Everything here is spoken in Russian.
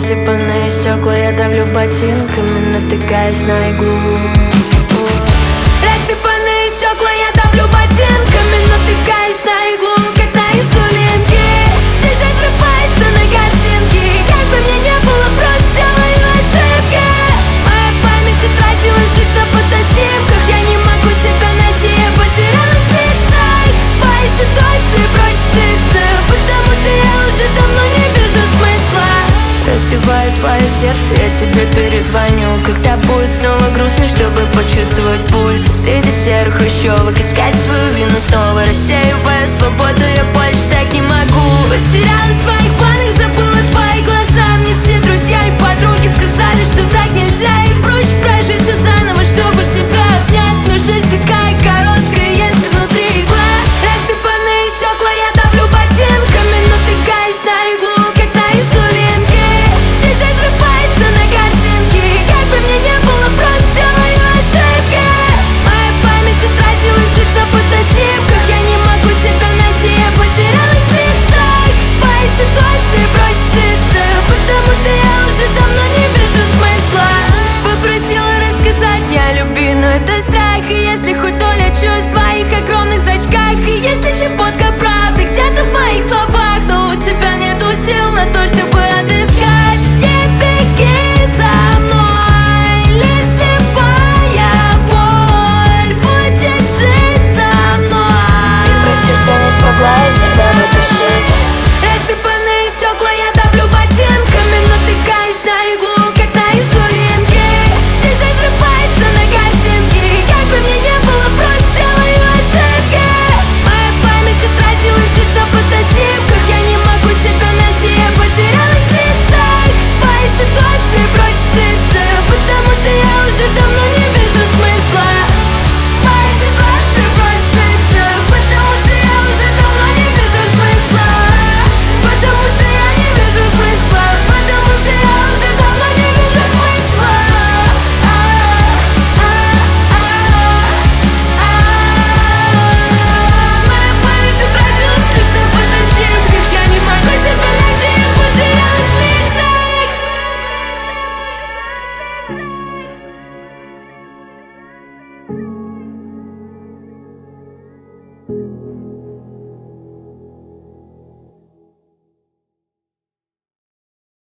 Рассыпанные стекла я давлю ботинками, натыкаясь на иглу. Рассыпанные стекла я давлю ботинками, натыкаясь на иглу, как на инсулинке. Жизнь разрывается на картинке, как бы мне не было, просто делаю ошибки. Моя память утратилась лишь на фотоснимках. Я не могу себя найти, я потерялась в лицах. В моей ситуации проще слиться, потому что я уже давно не вижу смысла. Разбиваю твое сердце, я тебе перезвоню, когда будет снова грустно, чтобы почувствовать пульс. Среди серых хрущевок искать свою вину снова, рассеивая свободу, я больше так не могу. Потерялась в своих планах, забыла твои глаза. Мне все друзья и подруги сказали, что так нельзя, и проще прожить все заново, чтобы тебя обнять. Но жизнь такая короткая, если внутри игла. Рассыпанные стекла я давлю ботинками, натыкаясь на иглу, как на инсулинке. Жизнь разрывается на картинке, как бы мне не было, просто делаю ошибки. Моя память утратилась лишь на фотоснимках. Я не могу себя найти, я потерялась в лицах. В моей ситуации проще слиться, потому что я уже давно не вижу смысла. Попросила рассказать мне о любви, но это страх. И если хоть доля чувств в твоих огромных зрачках, и если щепотка правды где-то в моих словах, но у тебя нету сил на то, чтобы